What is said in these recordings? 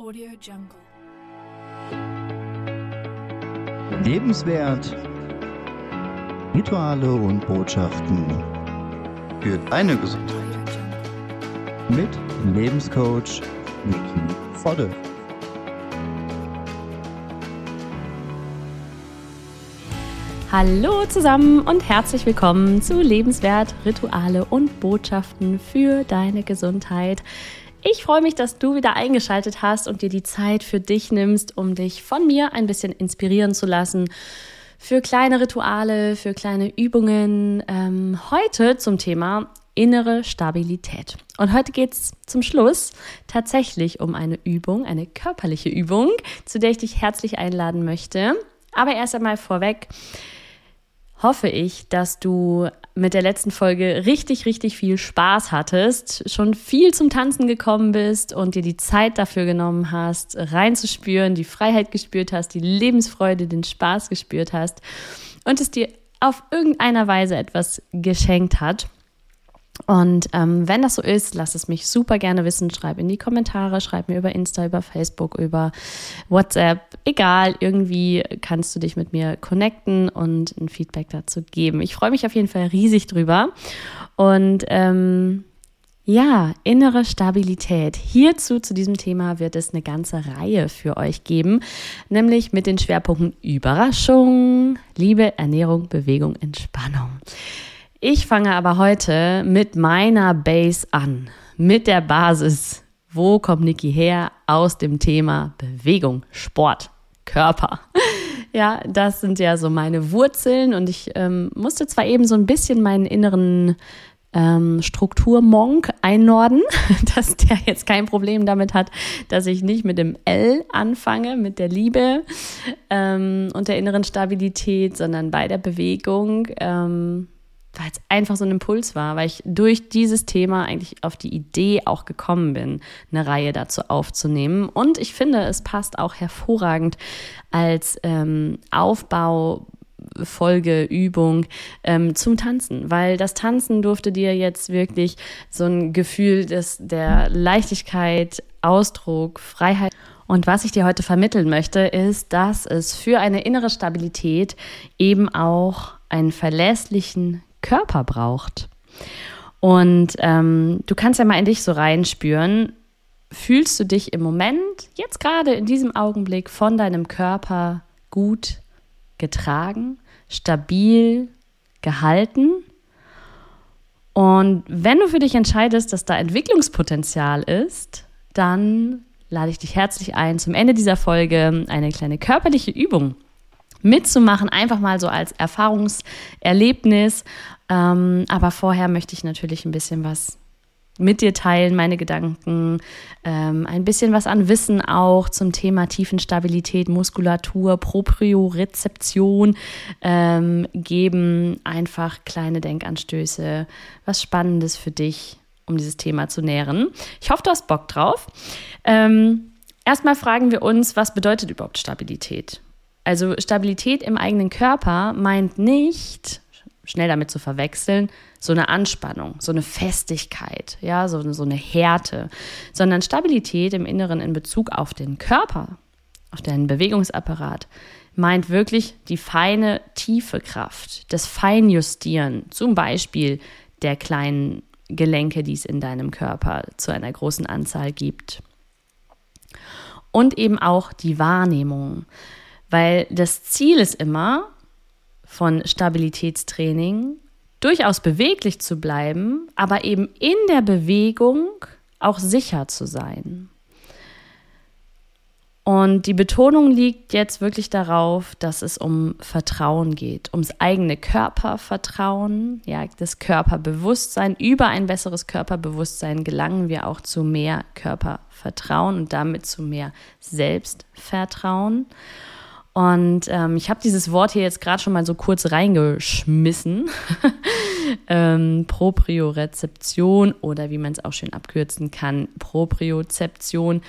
Audio Jungle. Lebenswert, Rituale und Botschaften für deine Gesundheit mit Lebenscoach Niki Vodde. Hallo zusammen und herzlich willkommen zu Lebenswert, Rituale und Botschaften für deine Gesundheit. Ich freue mich, dass du wieder eingeschaltet hast und dir die Zeit für dich nimmst, um dich von mir ein bisschen inspirieren zu lassen für kleine Rituale, für kleine Übungen. Heute zum Thema innere Stabilität. Und heute geht es zum Schluss tatsächlich um eine Übung, eine körperliche Übung, zu der ich dich herzlich einladen möchte. Aber erst einmal vorweg hoffe ich, dass du mit der letzten Folge richtig viel Spaß hattest, schon viel zum Tanzen gekommen bist und dir die Zeit dafür genommen hast, reinzuspüren, die Freiheit gespürt hast, die Lebensfreude, den Spaß gespürt hast und es dir auf irgendeiner Weise etwas geschenkt hat. Und wenn das so ist, lass es mich super gerne wissen. Schreib in die Kommentare, schreib mir über Insta, über Facebook, über WhatsApp. Egal, irgendwie kannst du dich mit mir connecten und ein Feedback dazu geben. Ich freue mich auf jeden Fall riesig drüber. Und innere Stabilität. Hierzu, zu diesem Thema, wird es eine ganze Reihe für euch geben, nämlich mit den Schwerpunkten Überraschung, Liebe, Ernährung, Bewegung, Entspannung. Ich fange aber heute mit meiner Base an, mit der Basis. Wo kommt Niki her? Aus dem Thema Bewegung, Sport, Körper. Ja, das sind ja so meine Wurzeln und ich musste zwar eben so ein bisschen meinen inneren Strukturmonk einnorden, dass der jetzt kein Problem damit hat, dass ich nicht mit dem L anfange, mit der Liebe und der inneren Stabilität, sondern bei der Bewegung, weil es einfach so ein Impuls war, weil ich durch dieses Thema eigentlich auf die Idee auch gekommen bin, eine Reihe dazu aufzunehmen. Und ich finde, es passt auch hervorragend als Aufbaufolge, Übung zum Tanzen, weil das Tanzen durfte dir jetzt wirklich so ein Gefühl der Leichtigkeit, Ausdruck, Freiheit. Und was ich dir heute vermitteln möchte, ist, dass es für eine innere Stabilität eben auch einen verlässlichen Körper braucht. Und du kannst ja mal in dich so reinspüren, fühlst du dich im Moment, jetzt gerade in diesem Augenblick, von deinem Körper gut getragen, stabil gehalten? Und wenn du für dich entscheidest, dass da Entwicklungspotenzial ist, dann lade ich dich herzlich ein, zum Ende dieser Folge eine kleine körperliche Übung mitzumachen, einfach mal so als Erfahrungserlebnis. Aber vorher möchte ich natürlich ein bisschen was mit dir teilen, meine Gedanken, ein bisschen was an Wissen auch zum Thema Tiefenstabilität, Muskulatur, Propriorezeption geben, einfach kleine Denkanstöße, was Spannendes für dich, um dieses Thema zu nähren. Ich hoffe, du hast Bock drauf. Erstmal fragen wir uns, was bedeutet überhaupt Stabilität? Also Stabilität im eigenen Körper meint nicht, schnell damit zu verwechseln, so eine Anspannung, so eine Festigkeit, ja, so eine Härte, sondern Stabilität im Inneren in Bezug auf den Körper, auf deinen Bewegungsapparat, meint wirklich die feine, tiefe Kraft, das Feinjustieren, zum Beispiel der kleinen Gelenke, die es in deinem Körper zu einer großen Anzahl gibt. Und eben auch die Wahrnehmung. Weil das Ziel ist immer, von Stabilitätstraining durchaus beweglich zu bleiben, aber eben in der Bewegung auch sicher zu sein. Und die Betonung liegt jetzt wirklich darauf, dass es um Vertrauen geht, ums eigene Körpervertrauen, ja, das Körperbewusstsein. Über ein besseres Körperbewusstsein gelangen wir auch zu mehr Körpervertrauen und damit zu mehr Selbstvertrauen. Und ich habe dieses Wort hier jetzt gerade schon mal so kurz reingeschmissen. Propriorezeption oder wie man es auch schön abkürzen kann, Propriozeption.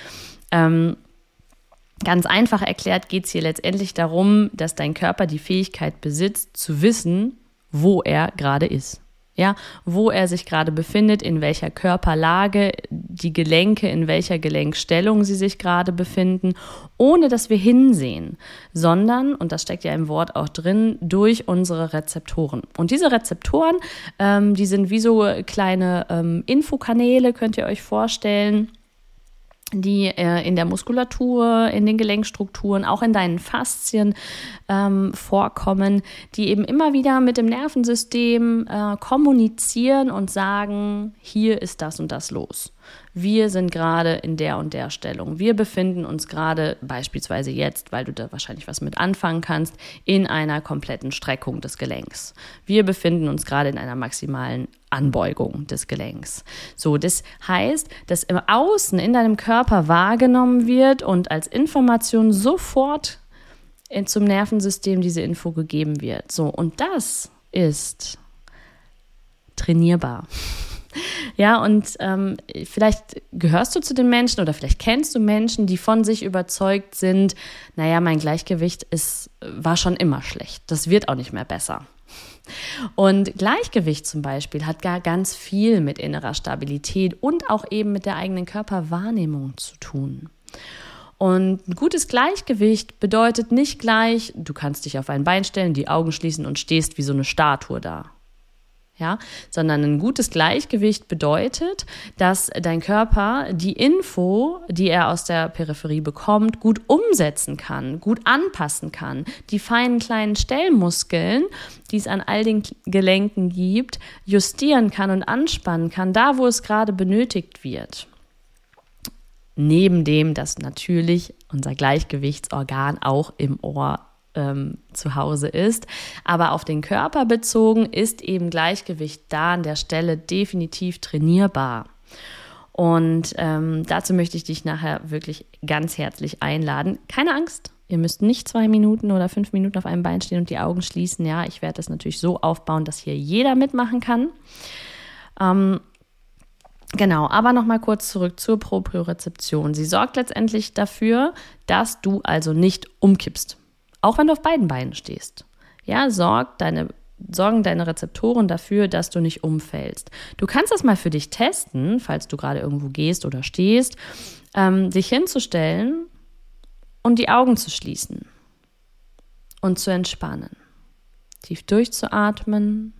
Ganz einfach erklärt geht es hier letztendlich darum, dass dein Körper die Fähigkeit besitzt, zu wissen, wo er gerade ist. Ja, wo er sich gerade befindet, in welcher Körperlage, die Gelenke, in welcher Gelenkstellung sie sich gerade befinden, ohne dass wir hinsehen, sondern, und das steckt ja im Wort auch drin, durch unsere Rezeptoren. Und diese Rezeptoren, die sind wie so kleine Infokanäle, könnt ihr euch vorstellen, die in der Muskulatur, in den Gelenkstrukturen, auch in deinen Faszien vorkommen, die eben immer wieder mit dem Nervensystem kommunizieren und sagen, hier ist das und das los. Wir sind gerade in der und der Stellung. Wir befinden uns gerade beispielsweise jetzt, weil du da wahrscheinlich was mit anfangen kannst, in einer kompletten Streckung des Gelenks. Wir befinden uns gerade in einer maximalen Anbeugung des Gelenks. So, das heißt, dass im Außen in deinem Körper wahrgenommen wird und als Information sofort zum Nervensystem diese Info gegeben wird. So, und das ist trainierbar. Ja, und vielleicht gehörst du zu den Menschen oder vielleicht kennst du Menschen, die von sich überzeugt sind, naja, mein Gleichgewicht war schon immer schlecht. Das wird auch nicht mehr besser. Und Gleichgewicht zum Beispiel hat gar ganz viel mit innerer Stabilität und auch eben mit der eigenen Körperwahrnehmung zu tun. Und ein gutes Gleichgewicht bedeutet nicht gleich, du kannst dich auf ein Bein stellen, die Augen schließen und stehst wie so eine Statue da. Ja, sondern ein gutes Gleichgewicht bedeutet, dass dein Körper die Info, die er aus der Peripherie bekommt, gut umsetzen kann, gut anpassen kann. Die feinen kleinen Stellmuskeln, die es an all den Gelenken gibt, justieren kann und anspannen kann, da wo es gerade benötigt wird. Neben dem, dass natürlich unser Gleichgewichtsorgan auch im Ohr zu Hause ist. Aber auf den Körper bezogen ist eben Gleichgewicht da an der Stelle definitiv trainierbar. Und dazu möchte ich dich nachher wirklich ganz herzlich einladen. Keine Angst, ihr müsst nicht 2 Minuten oder 5 Minuten auf einem Bein stehen und die Augen schließen. Ja, ich werde das natürlich so aufbauen, dass hier jeder mitmachen kann. Genau, aber nochmal kurz zurück zur Propriorezeption. Sie sorgt letztendlich dafür, dass du also nicht umkippst. Auch wenn du auf beiden Beinen stehst. Ja, sorgen deine Rezeptoren dafür, dass du nicht umfällst. Du kannst das mal für dich testen, falls du gerade irgendwo gehst oder stehst, dich hinzustellen und die Augen zu schließen und zu entspannen. Tief durchzuatmen.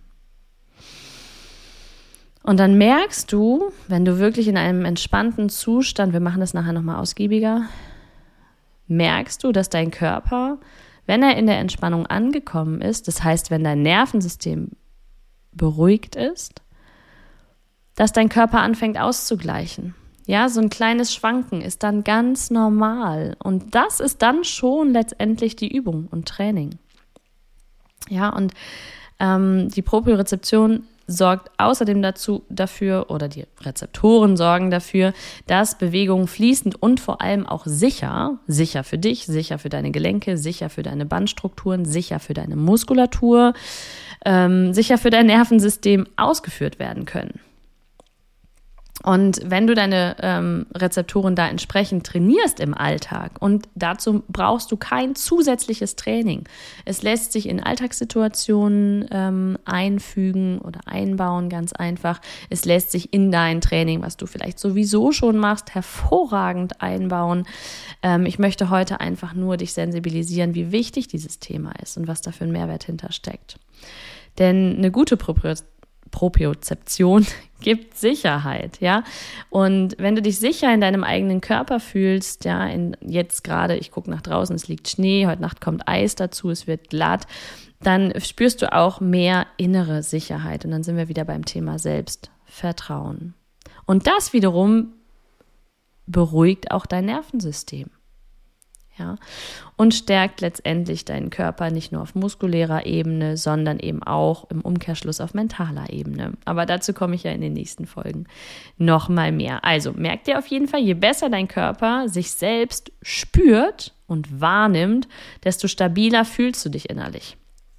Und dann merkst du, wenn du wirklich in einem entspannten Zustand, wir machen das nachher nochmal ausgiebiger, merkst du, dass dein Körper, wenn er in der Entspannung angekommen ist, das heißt, wenn dein Nervensystem beruhigt ist, dass dein Körper anfängt auszugleichen. Ja, so ein kleines Schwanken ist dann ganz normal. Und das ist dann schon letztendlich die Übung und Training. Ja, und die Propriorezeption sorgt außerdem dafür, oder die Rezeptoren sorgen dafür, dass Bewegungen fließend und vor allem auch sicher für dich, sicher für deine Gelenke, sicher für deine Bandstrukturen, sicher für deine Muskulatur, sicher für dein Nervensystem ausgeführt werden können. Und wenn du deine Rezeptoren da entsprechend trainierst im Alltag, und dazu brauchst du kein zusätzliches Training. Es lässt sich in Alltagssituationen einfügen oder einbauen, ganz einfach. Es lässt sich in dein Training, was du vielleicht sowieso schon machst, hervorragend einbauen. Ich möchte heute einfach nur dich sensibilisieren, wie wichtig dieses Thema ist und was da für ein Mehrwert hintersteckt. Denn eine gute Propriozeption gibt Sicherheit, ja. Und wenn du dich sicher in deinem eigenen Körper fühlst, ja, jetzt gerade, ich gucke nach draußen, es liegt Schnee, heute Nacht kommt Eis dazu, es wird glatt, dann spürst du auch mehr innere Sicherheit. Und dann sind wir wieder beim Thema Selbstvertrauen. Und das wiederum beruhigt auch dein Nervensystem. Ja, und stärkt letztendlich deinen Körper nicht nur auf muskulärer Ebene, sondern eben auch im Umkehrschluss auf mentaler Ebene. Aber dazu komme ich ja in den nächsten Folgen noch mal mehr. Also merkt dir auf jeden Fall, je besser dein Körper sich selbst spürt und wahrnimmt, desto stabiler fühlst du dich innerlich.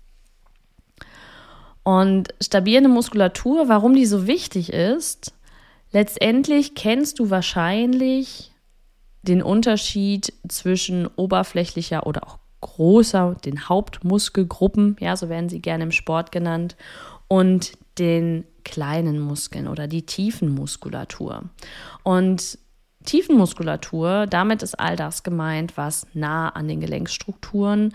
Und stabile Muskulatur, warum die so wichtig ist, letztendlich kennst du wahrscheinlich den Unterschied zwischen oberflächlicher oder auch großer, den Hauptmuskelgruppen, ja, so werden sie gerne im Sport genannt, und den kleinen Muskeln oder die Tiefenmuskulatur. Und Tiefenmuskulatur, damit ist all das gemeint, was nah an den Gelenkstrukturen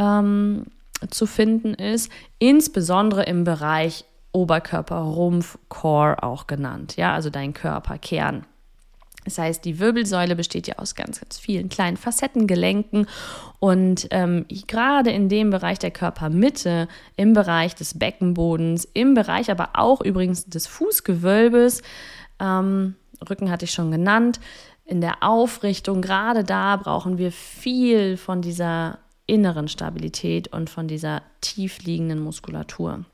zu finden ist, insbesondere im Bereich Oberkörper, Rumpf, Core auch genannt, ja, also dein Körperkern. Das heißt, die Wirbelsäule besteht ja aus ganz, ganz vielen kleinen Facettengelenken und gerade in dem Bereich der Körpermitte, im Bereich des Beckenbodens, im Bereich aber auch übrigens des Fußgewölbes, Rücken hatte ich schon genannt, in der Aufrichtung, gerade da brauchen wir viel von dieser inneren Stabilität und von dieser tief liegenden Muskulatur,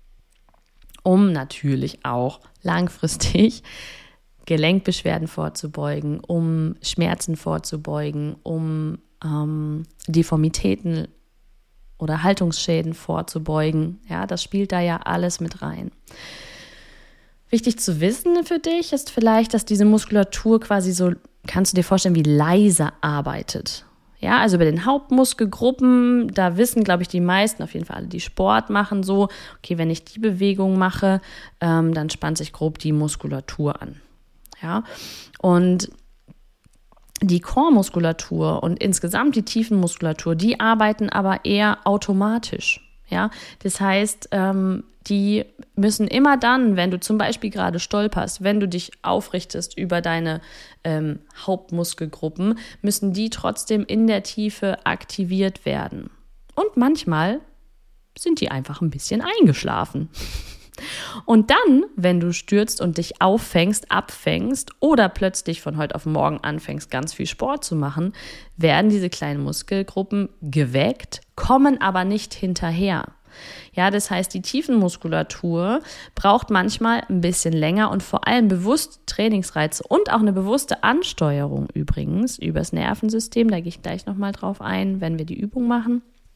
um natürlich auch langfristig Gelenkbeschwerden vorzubeugen, um Schmerzen vorzubeugen, um Deformitäten oder Haltungsschäden vorzubeugen. Ja, das spielt da ja alles mit rein. Wichtig zu wissen für dich ist vielleicht, dass diese Muskulatur quasi so, kannst du dir vorstellen, wie leise arbeitet. Ja, also bei den Hauptmuskelgruppen, da wissen, glaube ich, die meisten, auf jeden Fall alle, die Sport machen, so, okay, wenn ich die Bewegung mache, dann spannt sich grob die Muskulatur an. Ja, und die Core-Muskulatur und insgesamt die Tiefenmuskulatur, die arbeiten aber eher automatisch. Ja, das heißt, die müssen immer dann, wenn du zum Beispiel gerade stolperst, wenn du dich aufrichtest über deine Hauptmuskelgruppen, müssen die trotzdem in der Tiefe aktiviert werden. Und manchmal sind die einfach ein bisschen eingeschlafen. Und dann, wenn du stürzt und dich auffängst, abfängst oder plötzlich von heute auf morgen anfängst, ganz viel Sport zu machen, werden diese kleinen Muskelgruppen geweckt, kommen aber nicht hinterher. Ja, das heißt, die Tiefenmuskulatur braucht manchmal ein bisschen länger und vor allem bewusst Trainingsreize und auch eine bewusste Ansteuerung übrigens übers Nervensystem, da gehe ich gleich nochmal drauf ein, wenn wir die Übung machen,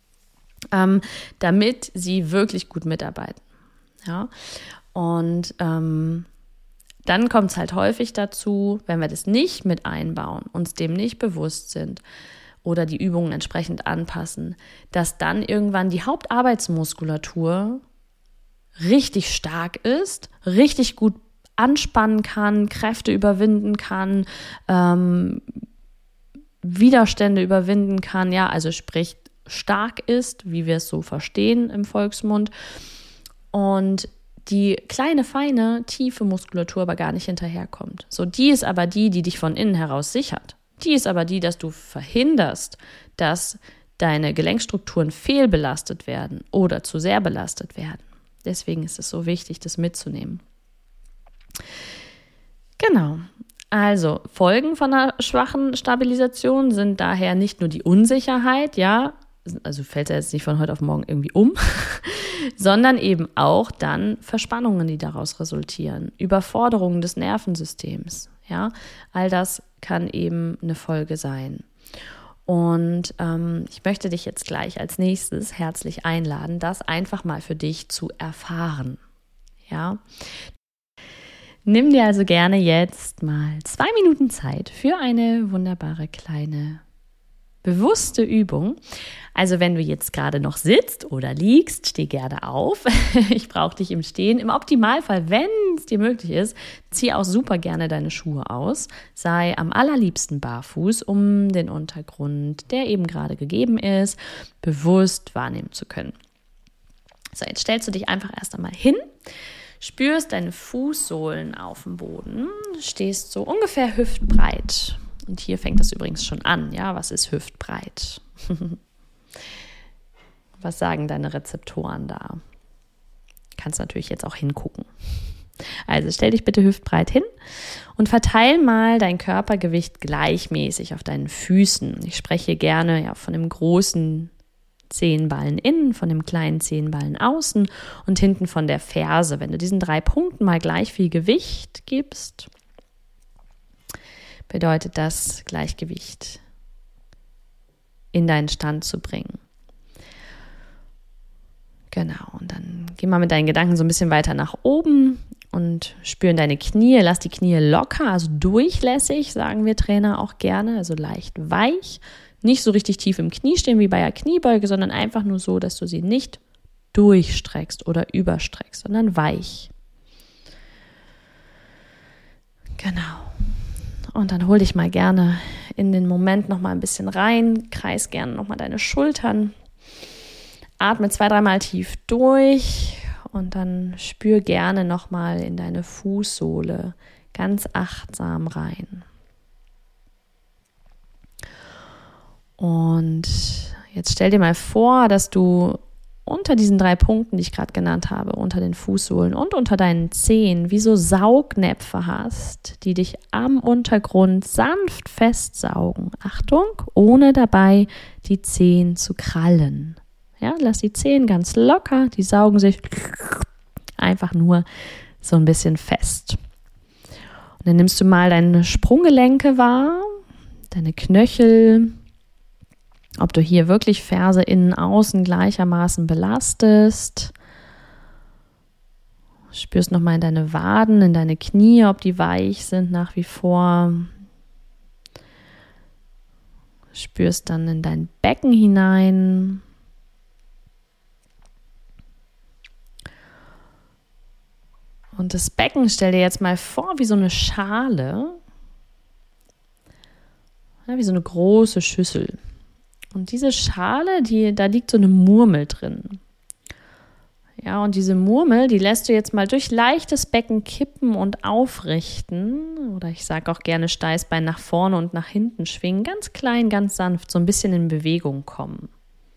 damit sie wirklich gut mitarbeiten. Ja, und dann kommt es halt häufig dazu, wenn wir das nicht mit einbauen, uns dem nicht bewusst sind oder die Übungen entsprechend anpassen, dass dann irgendwann die Hauptarbeitsmuskulatur richtig stark ist, richtig gut anspannen kann, Kräfte überwinden kann, Widerstände überwinden kann, ja, also sprich stark ist, wie wir es so verstehen im Volksmund. Und die kleine, feine, tiefe Muskulatur aber gar nicht hinterherkommt. So, die ist aber die dich von innen heraus sichert. Die ist aber die, dass du verhinderst, dass deine Gelenkstrukturen fehlbelastet werden oder zu sehr belastet werden. Deswegen ist es so wichtig, das mitzunehmen. Genau. Also, Folgen von einer schwachen Stabilisation sind daher nicht nur die Unsicherheit, ja, also fällt er jetzt nicht von heute auf morgen irgendwie um, sondern eben auch dann Verspannungen, die daraus resultieren, Überforderungen des Nervensystems. Ja, all das kann eben eine Folge sein. Und ich möchte dich jetzt gleich als nächstes herzlich einladen, das einfach mal für dich zu erfahren. Ja, nimm dir also gerne jetzt mal 2 Minuten Zeit für eine wunderbare kleine bewusste Übung. Also wenn du jetzt gerade noch sitzt oder liegst, steh gerne auf. Ich brauche dich im Stehen. Im Optimalfall, wenn es dir möglich ist, zieh auch super gerne deine Schuhe aus. Sei am allerliebsten barfuß, um den Untergrund, der eben gerade gegeben ist, bewusst wahrnehmen zu können. So, jetzt stellst du dich einfach erst einmal hin, spürst deine Fußsohlen auf dem Boden, stehst so ungefähr hüftbreit. Und hier fängt das übrigens schon an, ja, was ist hüftbreit? Was sagen deine Rezeptoren da? Kannst natürlich jetzt auch hingucken. Also stell dich bitte hüftbreit hin und verteil mal dein Körpergewicht gleichmäßig auf deinen Füßen. Ich spreche gerne ja von dem großen Zehenballen innen, von dem kleinen Zehenballen außen und hinten von der Ferse. Wenn du diesen 3 Punkten mal gleich viel Gewicht gibst, bedeutet das, Gleichgewicht in deinen Stand zu bringen. Genau, und dann geh mal mit deinen Gedanken so ein bisschen weiter nach oben und spüren deine Knie. Lass die Knie locker, also durchlässig, sagen wir Trainer auch gerne, also leicht weich. Nicht so richtig tief im Knie stehen wie bei einer Kniebeuge, sondern einfach nur so, dass du sie nicht durchstreckst oder überstreckst, sondern weich. Genau. Und dann hol dich mal gerne in den Moment noch mal ein bisschen rein, kreis gerne noch mal deine Schultern, atme 2-3 Mal tief durch und dann spür gerne noch mal in deine Fußsohle ganz achtsam rein. Und jetzt stell dir mal vor, dass du unter diesen 3 Punkten, die ich gerade genannt habe, unter den Fußsohlen und unter deinen Zehen, wie so Saugnäpfe hast, die dich am Untergrund sanft festsaugen. Achtung, ohne dabei die Zehen zu krallen. Ja, lass die Zehen ganz locker, die saugen sich einfach nur so ein bisschen fest. Und dann nimmst du mal deine Sprunggelenke wahr, deine Knöchel, ob du hier wirklich Ferse innen, außen gleichermaßen belastest. Spürst nochmal in deine Waden, in deine Knie, ob die weich sind nach wie vor. Spürst dann in dein Becken hinein. Und das Becken, stell dir jetzt mal vor, wie so eine Schale, ja, wie so eine große Schüssel. Und diese Schale, da liegt so eine Murmel drin. Ja, und diese Murmel, die lässt du jetzt mal durch leichtes Becken kippen und aufrichten. Oder ich sage auch gerne Steißbein nach vorne und nach hinten schwingen. Ganz klein, ganz sanft, so ein bisschen in Bewegung kommen.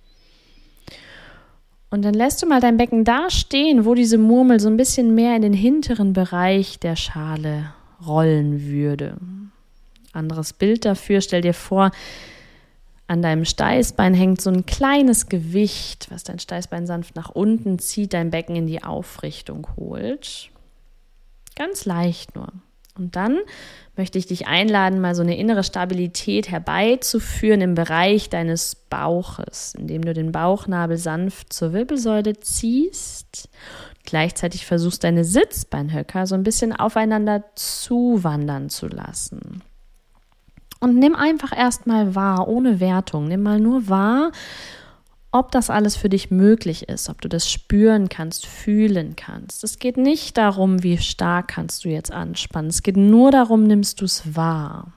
Und dann lässt du mal dein Becken da stehen, wo diese Murmel so ein bisschen mehr in den hinteren Bereich der Schale rollen würde. Anderes Bild dafür, stell dir vor, an deinem Steißbein hängt so ein kleines Gewicht, was dein Steißbein sanft nach unten zieht, dein Becken in die Aufrichtung holt. Ganz leicht nur. Und dann möchte ich dich einladen, mal so eine innere Stabilität herbeizuführen im Bereich deines Bauches, indem du den Bauchnabel sanft zur Wirbelsäule ziehst. Gleichzeitig versuchst, deine Sitzbeinhöcker so ein bisschen aufeinander zuwandern zu lassen. Und nimm einfach erstmal wahr, ohne Wertung. Nimm mal nur wahr, ob das alles für dich möglich ist, ob du das spüren kannst, fühlen kannst. Es geht nicht darum, wie stark kannst du jetzt anspannen. Es geht nur darum, nimmst du es wahr.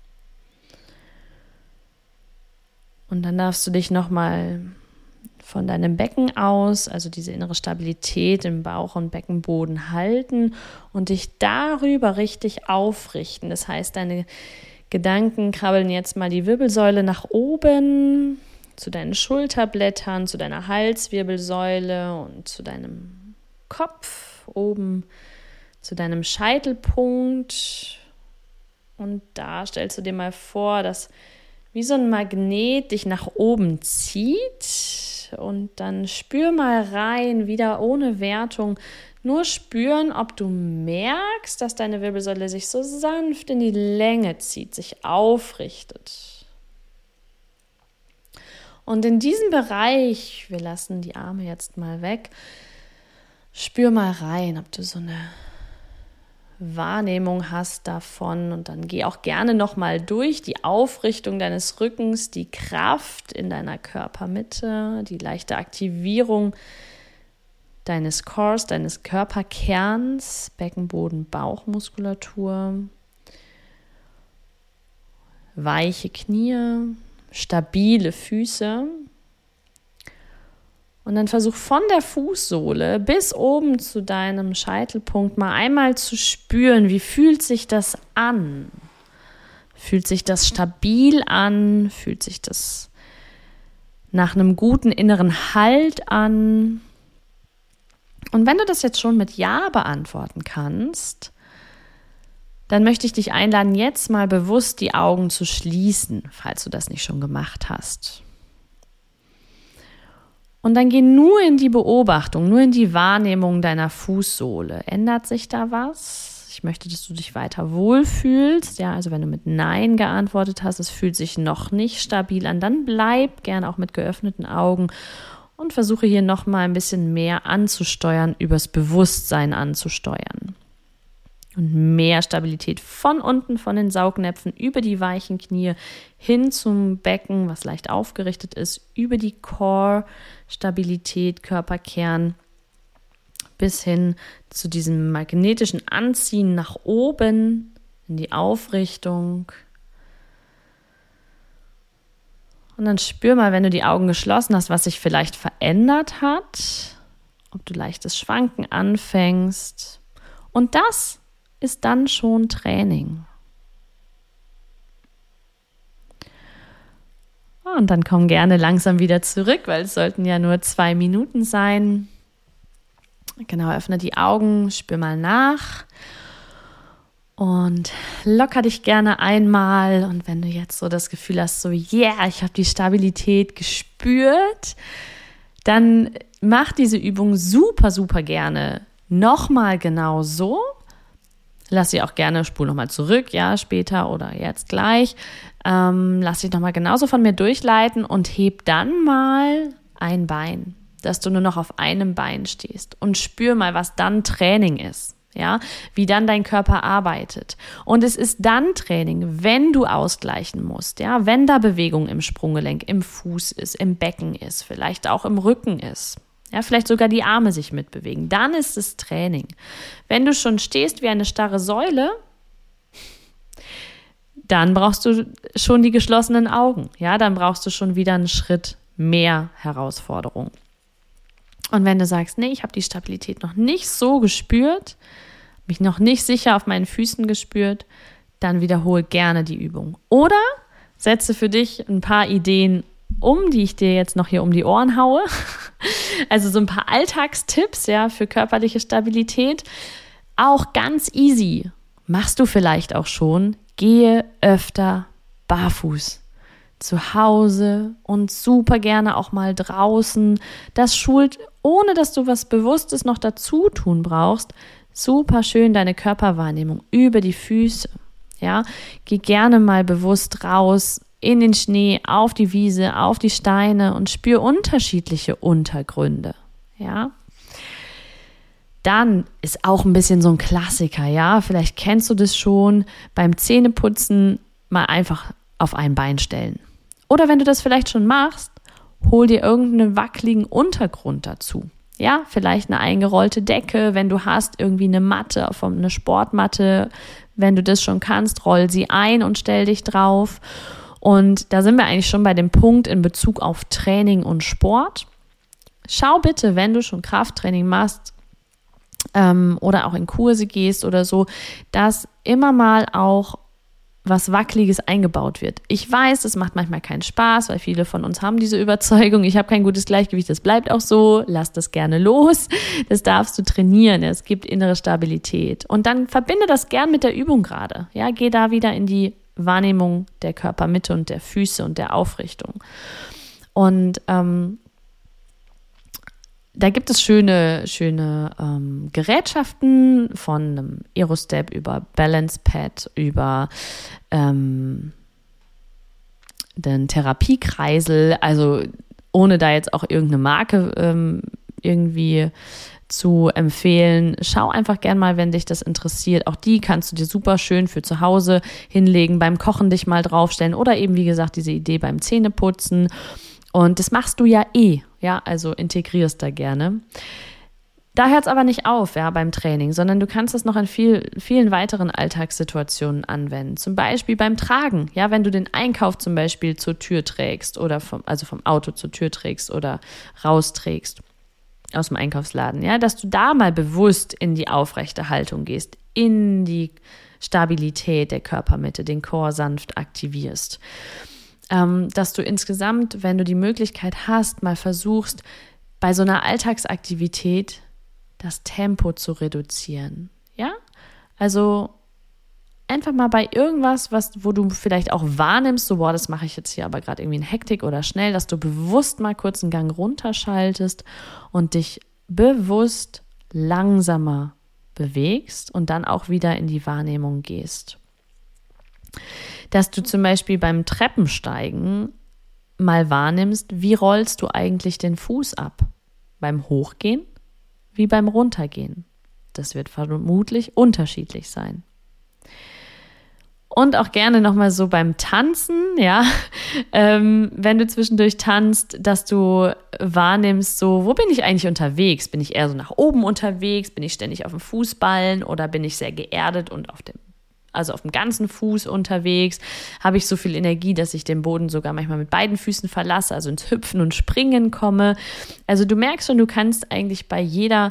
Und dann darfst du dich nochmal von deinem Becken aus, also diese innere Stabilität im Bauch- und Beckenboden halten und dich darüber richtig aufrichten. Das heißt, deine Gedanken krabbeln jetzt mal die Wirbelsäule nach oben, zu deinen Schulterblättern, zu deiner Halswirbelsäule und zu deinem Kopf, oben zu deinem Scheitelpunkt. Und da stellst du dir mal vor, dass wie so ein Magnet dich nach oben zieht. Und dann spür mal rein, wieder ohne Wertung. Nur spüren, ob du merkst, dass deine Wirbelsäule sich so sanft in die Länge zieht, sich aufrichtet. Und in diesem Bereich, wir lassen die Arme jetzt mal weg, spür mal rein, ob du so eine Wahrnehmung hast davon. Und dann geh auch gerne nochmal durch die Aufrichtung deines Rückens, die Kraft in deiner Körpermitte, die leichte Aktivierung deines Cores, deines Körperkerns, Beckenboden, Bauchmuskulatur, weiche Knie, stabile Füße. Und dann versuch von der Fußsohle bis oben zu deinem Scheitelpunkt mal einmal zu spüren, wie fühlt sich das an? Fühlt sich das stabil an? Fühlt sich das nach einem guten inneren Halt an? Und wenn du das jetzt schon mit Ja beantworten kannst, dann möchte ich dich einladen, jetzt mal bewusst die Augen zu schließen, falls du das nicht schon gemacht hast. Und dann geh nur in die Beobachtung, nur in die Wahrnehmung deiner Fußsohle. Ändert sich da was? Ich möchte, dass du dich weiter wohlfühlst. Ja, also wenn du mit Nein geantwortet hast, es fühlt sich noch nicht stabil an, dann bleib gern auch mit geöffneten Augen und versuche hier nochmal ein bisschen mehr anzusteuern, übers Bewusstsein anzusteuern. Und mehr Stabilität von unten, von den Saugnäpfen, über die weichen Knie, hin zum Becken, was leicht aufgerichtet ist, über die Core-Stabilität, Körperkern, bis hin zu diesem magnetischen Anziehen nach oben in die Aufrichtung. Und dann spür mal, wenn du die Augen geschlossen hast, was sich vielleicht verändert hat, ob du leichtes Schwanken anfängst. Und das ist dann schon Training. Und dann komm gerne langsam wieder zurück, weil es sollten ja nur 2 Minuten sein. Genau, öffne die Augen, spür mal nach. Und locker dich gerne einmal. Und wenn du jetzt so das Gefühl hast, so yeah, ich habe die Stabilität gespürt, dann mach diese Übung super, super gerne nochmal genau so. Lass sie auch gerne, spul nochmal zurück, ja, später oder jetzt gleich. Lass dich nochmal genauso von mir durchleiten und heb dann mal ein Bein, dass du nur noch auf einem Bein stehst. Und spür mal, was dann Training ist. Ja, wie dann dein Körper arbeitet. Und es ist dann Training, wenn du ausgleichen musst, ja, wenn da Bewegung im Sprunggelenk, im Fuß ist, im Becken ist, vielleicht auch im Rücken ist, ja, vielleicht sogar die Arme sich mitbewegen, dann ist es Training. Wenn du schon stehst wie eine starre Säule, dann brauchst du schon die geschlossenen Augen, ja, dann brauchst du schon wieder einen Schritt mehr Herausforderung. Und wenn du sagst, nee, ich habe die Stabilität noch nicht so gespürt, mich noch nicht sicher auf meinen Füßen gespürt, dann wiederhol gerne die Übung. Oder setze für dich ein paar Ideen um, die ich dir jetzt noch hier um die Ohren haue. Also so ein paar Alltagstipps, ja, für körperliche Stabilität. Auch ganz easy. Machst du vielleicht auch schon. Gehe öfter barfuß. Zu Hause und super gerne auch mal draußen. Das schult, ohne dass du was Bewusstes noch dazu tun brauchst, super schön deine Körperwahrnehmung über die Füße. Ja, geh gerne mal bewusst raus in den Schnee, auf die Wiese, auf die Steine und spür unterschiedliche Untergründe. Ja. Dann ist auch ein bisschen so ein Klassiker, ja. Vielleicht kennst du das schon, beim Zähneputzen mal einfach auf ein Bein stellen. Oder wenn du das vielleicht schon machst, hol dir irgendeinen wackeligen Untergrund dazu. Ja, vielleicht eine eingerollte Decke, wenn du hast, irgendwie eine Matte, eine Sportmatte. Wenn du das schon kannst, roll sie ein und stell dich drauf. Und da sind wir eigentlich schon bei dem Punkt in Bezug auf Training und Sport. Schau bitte, wenn du schon Krafttraining machst oder auch in Kurse gehst oder so, dass immer mal auch was Wackeliges eingebaut wird. Ich weiß, es macht manchmal keinen Spaß, weil viele von uns haben diese Überzeugung, ich habe kein gutes Gleichgewicht, das bleibt auch so, lass das gerne los, das darfst du trainieren, es gibt innere Stabilität. Und dann verbinde das gern mit der Übung gerade. Ja, geh da wieder in die Wahrnehmung der Körpermitte und der Füße und der Aufrichtung. Und da gibt es schöne Gerätschaften von einem Aerostep über Balance Pad, über den Therapiekreisel, also ohne da jetzt auch irgendeine Marke irgendwie zu empfehlen. Schau einfach gern mal, wenn dich das interessiert. Auch die kannst du dir super schön für zu Hause hinlegen, beim Kochen dich mal draufstellen oder eben, wie gesagt, diese Idee beim Zähneputzen. Und das machst du ja ja, also integrierst da gerne. Da hört es aber nicht auf, ja, beim Training, sondern du kannst das noch in vielen weiteren Alltagssituationen anwenden. Zum Beispiel beim Tragen, ja, wenn du den Einkauf zum Beispiel zur Tür trägst oder vom Auto zur Tür trägst oder rausträgst aus dem Einkaufsladen, ja, dass du da mal bewusst in die aufrechte Haltung gehst, in die Stabilität der Körpermitte, den Core sanft aktivierst. Dass du insgesamt, wenn du die Möglichkeit hast, mal versuchst, bei so einer Alltagsaktivität das Tempo zu reduzieren. Ja? Also einfach mal bei irgendwas, wo du vielleicht auch wahrnimmst, so, boah, das mache ich jetzt hier aber gerade irgendwie in Hektik oder schnell, dass du bewusst mal kurz einen Gang runterschaltest und dich bewusst langsamer bewegst und dann auch wieder in die Wahrnehmung gehst. Dass du zum Beispiel beim Treppensteigen mal wahrnimmst, wie rollst du eigentlich den Fuß ab? Beim Hochgehen wie beim Runtergehen. Das wird vermutlich unterschiedlich sein. Und auch gerne nochmal so beim Tanzen, ja, wenn du zwischendurch tanzt, dass du wahrnimmst, so, wo bin ich eigentlich unterwegs? Bin ich eher so nach oben unterwegs? Bin ich ständig auf dem Fußballen oder bin ich sehr geerdet und auf dem also auf dem ganzen Fuß unterwegs? Habe ich so viel Energie, dass ich den Boden sogar manchmal mit beiden Füßen verlasse, also ins Hüpfen und Springen komme? Also du merkst schon, du kannst eigentlich bei jeder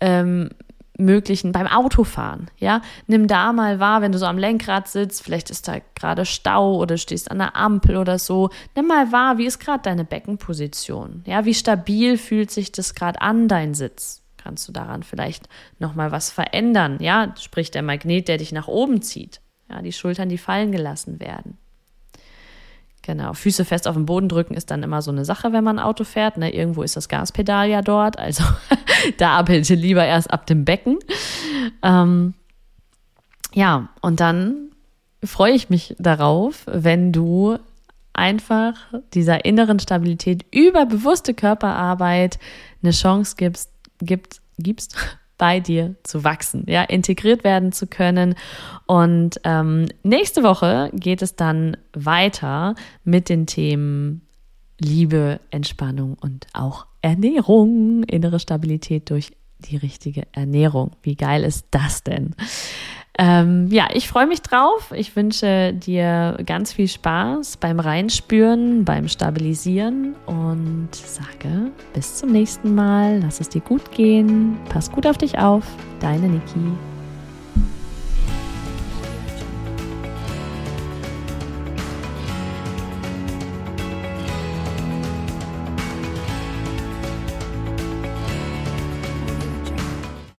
beim Autofahren, ja, nimm da mal wahr, wenn du so am Lenkrad sitzt, vielleicht ist da gerade Stau oder stehst an der Ampel oder so, nimm mal wahr, wie ist gerade deine Beckenposition, ja, wie stabil fühlt sich das gerade an, dein Sitz? Kannst du daran vielleicht nochmal was verändern, ja, sprich der Magnet, der dich nach oben zieht, ja, die Schultern, die fallen gelassen werden. Genau, Füße fest auf den Boden drücken ist dann immer so eine Sache, wenn man Auto fährt. Ne? Irgendwo ist das Gaspedal ja dort, also da bitte lieber erst ab dem Becken. Ja, und dann freue ich mich darauf, wenn du einfach dieser inneren Stabilität über bewusste Körperarbeit eine Chance gibst bei dir zu wachsen, ja, integriert werden zu können. Und nächste Woche geht es dann weiter mit den Themen Liebe, Entspannung und auch Ernährung, innere Stabilität durch die richtige Ernährung. Wie geil ist das denn? Ja, ich freue mich drauf. Ich wünsche dir ganz viel Spaß beim Reinspüren, beim Stabilisieren und sage bis zum nächsten Mal. Lass es dir gut gehen. Pass gut auf dich auf. Deine Niki.